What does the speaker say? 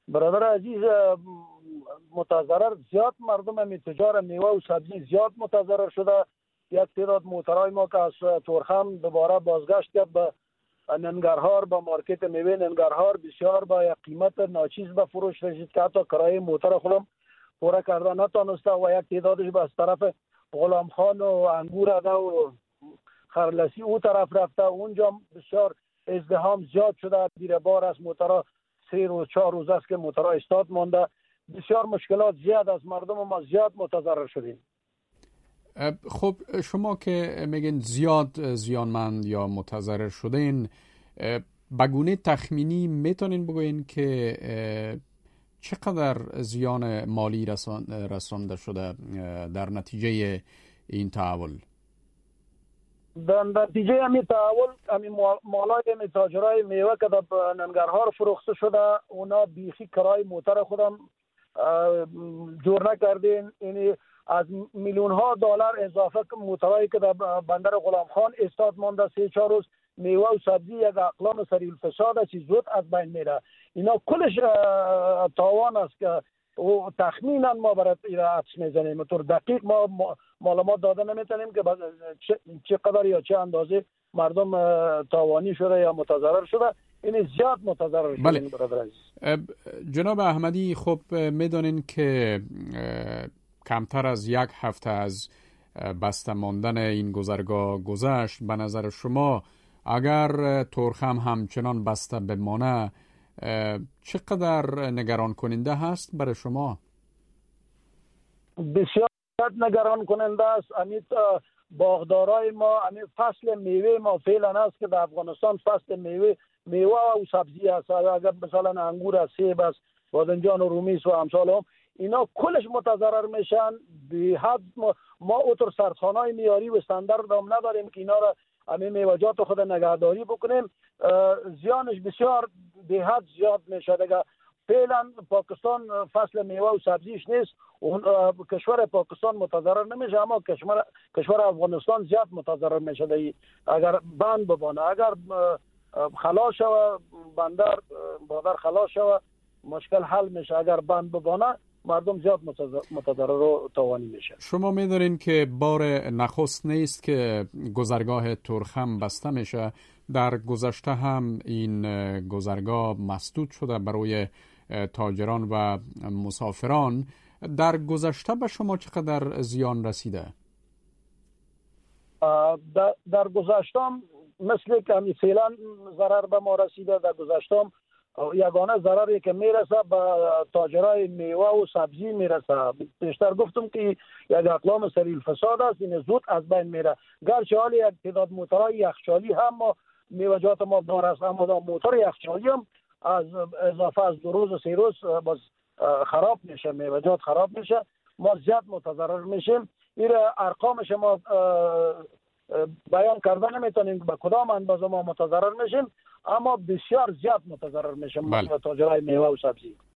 برادر عزیز، متضرر زیاد مردم همی تجار میوه و سبزی زیاد متضرر شده. یک تعداد موترهای ما که از تورخم دوباره بازگشت کرد به ننگرهار، به مارکت میوه ننگرهار، بسیار با یک قیمت ناچیز به فروش رسید که حتی کرایه موتر خودم پورا کردن نتانسته و یک تعدادش به از طرف غلام خان و انگور و خرلسی او طرف رفته. اونجا بسیار ازدحام زیاد شده. دیر بار از موترها 3 روز 4 روز است که موترها استاد مانده. بسیار مشکلات زیاد از مردم ما زیاد متضرر شدیم. خب شما که میگین زیاد زیانمند یا متضرر شدین، بگونه تخمینی میتونین بگوین که چقدر زیان مالی رسانده شده در نتیجه این تحول؟ در نتیجه همین تحول مالای همین تاجرای میوه که در ننگرهار فروخته شده، اونا بیخی کرای موتر خودم جور نکردین. یعنی از میلیون ها دلار اضافه موترایی که در بندر غلام خان استاد مانده 3-4 روز میوه و سبزی یک اقلام سریع الفساد است، زود از بین میره. اینا کلش تاوان است که تخمینا ما برای اینا حدس میزنیم. طور دقیق ما معلومات داده نمیتونیم که چقدر یا چه اندازه مردم تاوانی شده یا متضرر شده. این زیاد متضرر شده. بله. برادر عزیز جناب احمدی، خب میدونین که کمتر از 1 هفته از بسته ماندن این گذرگاه گذشت. به نظر شما اگر تورخم همچنان بسته بمانه چقدر نگران کننده هست برای شما؟ بسیار نگران کننده است. امیت باغدارای ما، امیت فصل میوه ما فعلا است که در افغانستان فصل میوه و سبزی است. اگر مثلا انگور است، سیب است، بادنجان و رومیس و امثال هم، اینا کلش متضرر میشن. به حد ما اوتر سرخانه‌های معیاری و استاندارد هم نداریم که اینا را همین میوه‌جات خود نگهداری بکنیم. زیانش بسیار به حد زیاد میشه. دیگه فعلا پاکستان فصل میوه و سبزیش نیست. اون کشور پاکستان متضرر نمیشه، اما کشور افغانستان زیاد متضرر میشه. اگر بند ببانه، اگر خلاص شوه بندر خلاص شوه، مشکل حل میشه. اگر بند ببانه مردم زیاد متضرر و تاوانی میشه. شما میدارین که بار نخست نیست که گذرگاه تورخم بسته میشه. در گذشته هم این گذرگاه مسدود شده برای تاجران و مسافران. در گذشته به شما چقدر زیان رسیده؟ در گذشته مثل که همی فعلا ضرر به ما رسیده. در گذشته یگانه ضرری که میرسه به تاجرای میوه و سبزی میرسه. بیشتر گفتم که یک اقلام سریع الفساد است، این زود از بین میره. گرچه حالی یک تعداد موترهای یخچالی هم میوه‌جات ما داره، اما موتر یخچالی هم از اضافه از 2 روز و 3 روز باز خراب میشه، میوه‌جات خراب میشه. ما زیاد متضرر میشیم. این ارقامش ما بیان کردن نمیتونیم به کدام اندازه ما متضرر میشیم، اما بسیار زیاد متضرر میشیم. بله. تاجرای میوه و سبزی.